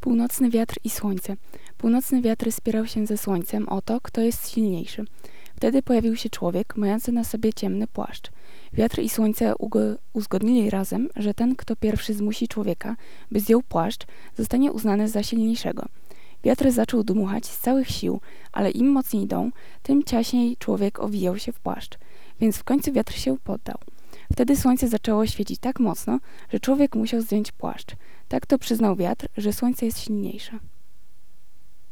Północny wiatr i słońce. Północny wiatr spierał się ze słońcem o to, kto jest silniejszy. Wtedy pojawił się człowiek, mający na sobie ciemny płaszcz. Wiatr i słońce uzgodnili razem, że ten, kto pierwszy zmusi człowieka, by zdjął płaszcz, zostanie uznany za silniejszego. Wiatr zaczął dmuchać z całych sił, ale im mocniej dął, tym ciaśniej człowiek owijał się w płaszcz, więc w końcu wiatr się poddał. Wtedy słońce zaczęło świecić tak mocno, że człowiek musiał zdjąć płaszcz. Tak to przyznał wiatr, że słońce jest silniejsze.